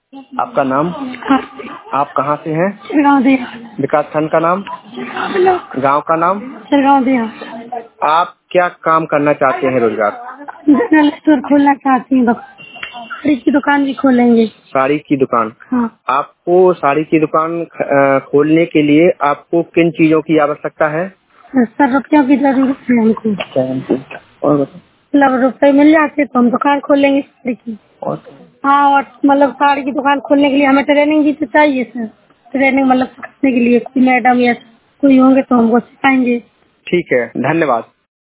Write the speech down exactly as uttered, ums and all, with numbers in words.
आपका नाम? आप कहाँ से हैं? गाँव दिया। विकास खंड का नाम? गांव का नाम? गाँव दिया। आप क्या काम करना चाहते हैं? रोजगार? जनरल स्टोर खोलना चाहती हूँ, साड़ी की दुकान भी खोलेंगे। साड़ी की दुकान? हाँ। आपको साड़ी की दुकान अ, खोलने के लिए आपको किन चीजों की आवश्यकता है? सर रुपयों की जरूरत है हमको। और मतलब रुपए मिल जाते तो हम दुकान खोल लेंगे साड़ी की। और हाँ, और मतलब साड़ी की दुकान खोलने के लिए हमें ट्रेनिंग भी तो चाहिए सर। ट्रेनिंग मतलब सिखाने के लिए कोई मैडम या कोई होंगे तो हमको सिखाएंगे। ठीक है, धन्यवाद।